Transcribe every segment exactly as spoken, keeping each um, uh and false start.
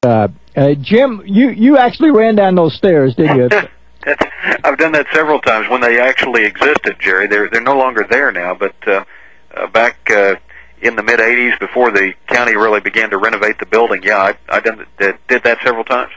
Uh, uh, Jim, you, you actually ran down those stairs, didn't you? I've done that several times when they actually existed, Jerry. They're they're no longer there now, but uh, uh, back uh, in the mid eighties, before the county really began to renovate the building, yeah, I I done did, did that several times.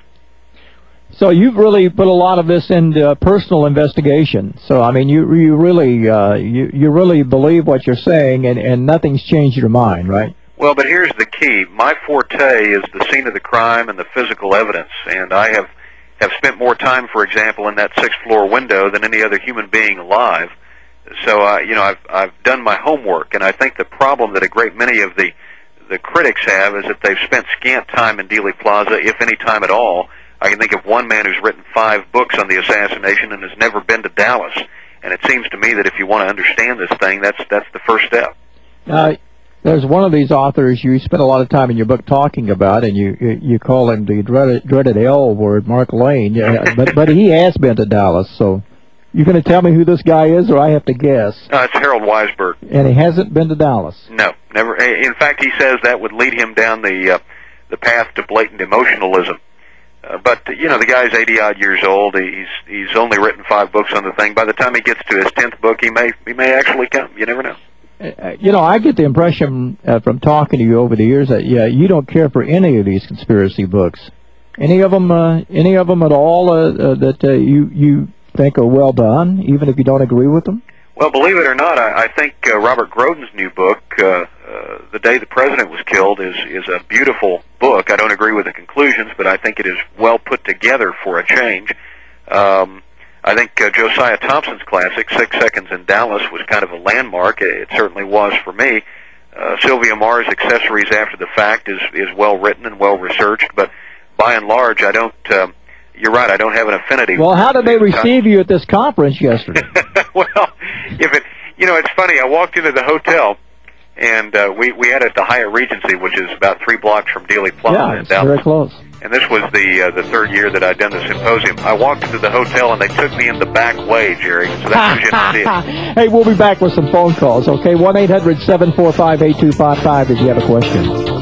So you've really put a lot of this into uh, personal investigation. So I mean, you you really uh, you you really believe what you're saying, and and nothing's changed your mind, right? Well, but here's the key. My forte is the scene of the crime and the physical evidence, and I have have spent more time, for example, in that sixth floor window than any other human being alive. So, uh, you know, I've I've done my homework, and I think the problem that a great many of the the critics have is that they've spent scant time in Dealey Plaza, if any time at all. I can think of one man who's written five books on the assassination and has never been to Dallas. And it seems to me that if you want to understand this thing, that's that's the first step. Uh, there's one of these authors you spent a lot of time in your book talking about, and you you, you call him the dreaded, dreaded L word, Mark Lane. Yeah, but but he has been to Dallas, so you going to tell me who this guy is, or I have to guess? Uh, it's Harold Weisberg. And he hasn't been to Dallas? No, never. In fact, he says that would lead him down the uh, the path to blatant emotionalism. Uh, but, you know, the guy's eighty-odd years old. He's he's only written five books on the thing. By the time he gets to his tenth book, he may he may actually come. You never know. Uh, you know, I get the impression uh, from talking to you over the years that, yeah, you don't care for any of these conspiracy books. Any of them, uh, any of them at all uh, uh, that uh, you, you think are well done, even if you don't agree with them? Well, believe it or not, I, I think uh, Robert Groden's new book, uh, uh, The Day the President Was Killed, is, is a beautiful book. I don't agree with the conclusions, but I think it is well put together for a change. Um, I think uh, Josiah Thompson's classic, Six Seconds in Dallas, was kind of a landmark. It, it certainly was for me. Uh, Sylvia Maher's Accessories After the Fact is, is well written and well researched, but by and large, I don't... Um, You're right, I don't have an affinity. Well, how did they receive you at this conference yesterday? Well, if it, you know, it's funny. I walked into the hotel, and uh, we we had it at the Hyatt Regency, which is about three blocks from Dealey Plaza. Yeah, it's very close. And this was the uh, the third year that I'd done the symposium. I walked into the hotel, and they took me in the back way, Jerry. So that gives you an idea. Hey, we'll be back with some phone calls, okay? one eight hundred seven four five eight two five five if you have a question.